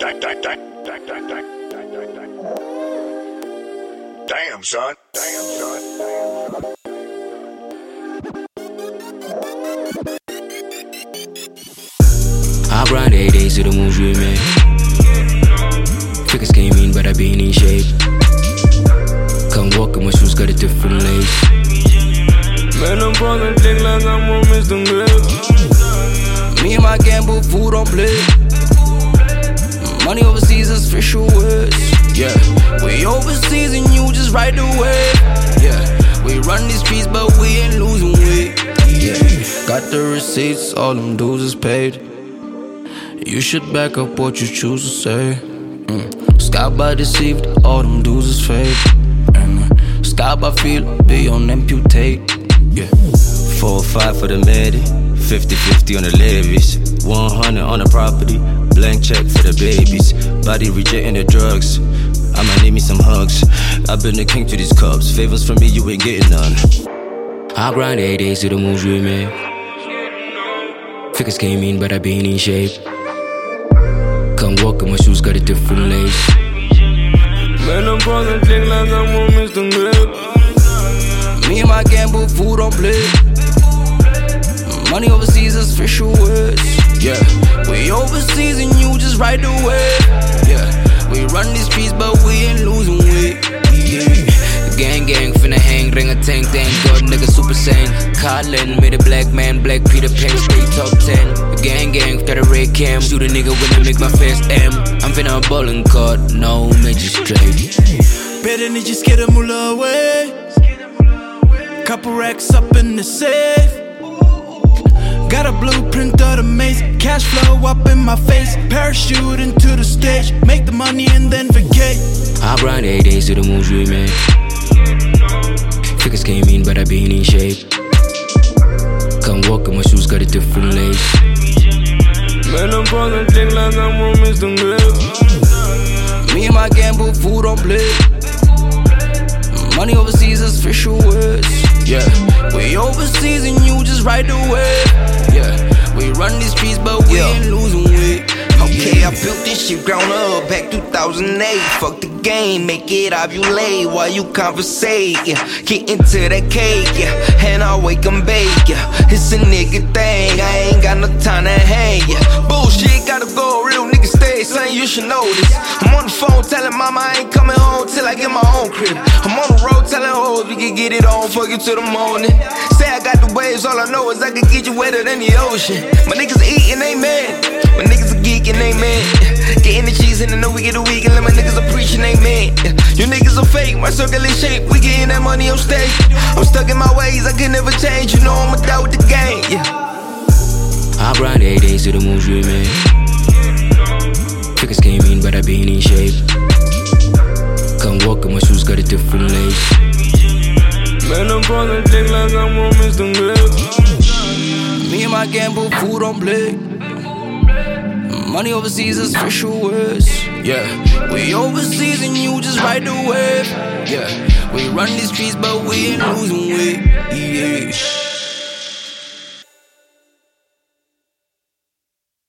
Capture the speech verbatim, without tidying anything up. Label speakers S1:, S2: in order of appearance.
S1: Damn, son. Damn, son.
S2: I grind eight days to the moves we made. Figures came in, but I been in shape. Come walk in my shoes, got a different lace.
S3: Man, I'm falling thick like I'm on Mister Milk.
S2: Me and my gamble, food on play. Money overseas is official words. Yeah, we overseas and you just ride the wave. Yeah, we run these streets, but we ain't losing weight. Yeah, got the receipts, all them dues is paid. You should back up what you choose to say. Mm. Sky by deceived, all them dues is fake. And uh, sky by feel, be on amputate. Yeah,
S4: four or five for the medi, fifty fifty on the levies, one hundred on the property, blank check for the babies, body rejecting the drugs. I'ma need me some hugs. I've been the king to these cups. Favors from me, you ain't getting none.
S2: I grind eight days to the moves we made. Figures came in, but I been in shape. Come walk in my shoes, got a different lace.
S3: Man, I'm falling thick like I'm on Mister Milk.
S2: Me and my gamble, food on play. Money overseas is official words. Yeah, we overseas and you just ride the wave. Yeah, we run these streets, but we ain't losing weight. Yeah. Gang gang finna hang, ring a tank, thank God nigga super sane. Carlin made a black man, black Peter Pan, stay top ten. Gang gang, got a red cam, shoot a nigga when I make my first M. I'm finna a bowling card, no magistrate.
S5: Better need you scare the moolah away. Couple racks up in the safe. Got a blueprint of the maze. Cash flow up in my face. Parachute into the stage. Make the money and then vacate.
S2: I grind eight days to the moves we made. Figures came in, but I been in shape. Come walk in my shoes, got a different lace.
S3: Man, I'm falling thick like I'm on Mister Milk.
S2: Me and my gamble, food on play. Money overseas is official words. Yeah, we overseas and you just ride the wave. Yeah, we run these streets, but we
S6: yeah.
S2: ain't losing weight.
S6: Okay, yeah. I built this shit ground up back two thousand eight. Fuck the game, make it ovulate while you conversate. Yeah. Get into that cake, yeah, and I'll wake and bake. Yeah. It's a nigga thing, I ain't got no time to hang. Yeah. Bullshit, gotta go, real nigga stay, son, you should know this. I'm on the phone telling mama I ain't coming home till I get my own crib. I'm on the road telling hoes we can get it on, fuck you till the morning. Say I got the waves, all I know is I can get you wetter than the ocean. My niggas eating, they mad. My niggas are geeking, they mad. Getting the cheese and I know we get a week and let my niggas are preaching, they mad. You niggas are fake, my circle is shape. We getting that money on stage. I'm stuck in my ways, I can never change. You know I'm a dog with the game, yeah.
S2: I grind eight days to the moves we made. Figures came in, but I been in shape. Come walk in my shoes, got a different lace.
S3: Man, I'm falling thick like I'm on Mister Milk.
S2: Me and my gamble, food on play. Money overseas is official words. Yeah, we overseas and you just ride the wave. Yeah, we run these streets, but we ain't losing weight. Yeah.